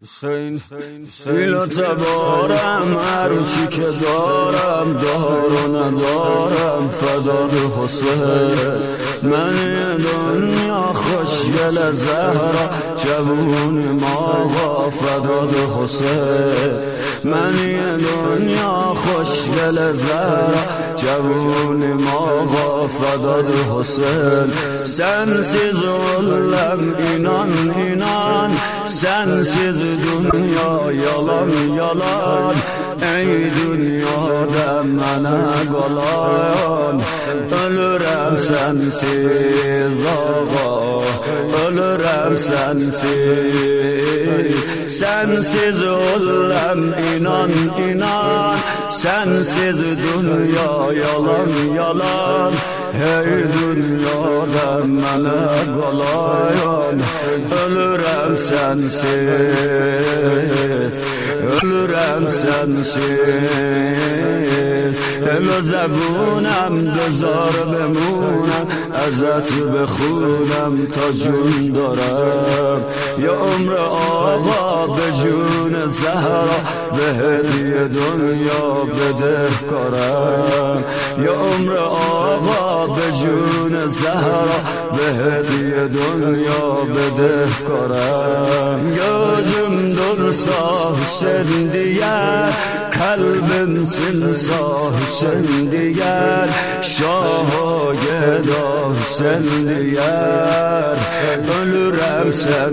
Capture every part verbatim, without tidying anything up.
حسین ایلا تبارم هرچی که دارم دار و ندارم فداد حسین. من دنیا خوشگل زهرا جوون ماغا فداد حسین. من دنیا خوشگل زهرا جوون ماغا فداد حسین. Sensiz olam inan inan, sensiz dünya yalan yalan. Ey dünyada mənə qalan, ölürəm sensiz ağa, ölürəm sensiz. Sensiz olam inan inan, sensiz dünya yalan yalan. Hey dünyada mənə qalan, ölürəm sensiz, ölürəm sensiz. Elə zəbunəm dözar بمونم ازت بخونم تا جون دارم. یا عمر آقا به جون زهرا به هدیه دنیا بده کارم. یا عمر آقا به جون زهرا به هدیه دنیا بده کارم. gözüm dursa Hüseyin diyer, kalbim sinsa Hüseyin diyer. Şah-ı geda Hüseyin diyer, ölürəm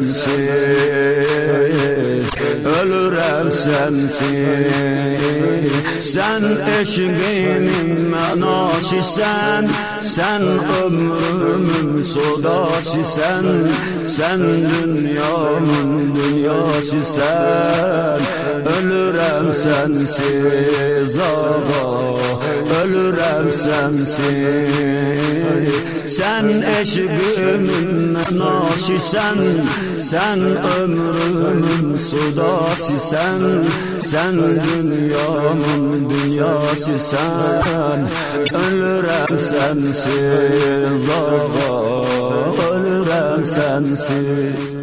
sensiz, ölürəm sensiz. Sen eşqimin mənasısən, sen ömrümün sodasısən. Sen dünyamın dünyasısən, ölürəm sensiz ağa, ölürəm sensiz. Sen eşqimin mənasısən, sen ömrümün sodasısən. Sen dünyamın dünyasısən, ölürəm sensiz ağa, ölürəm sensiz.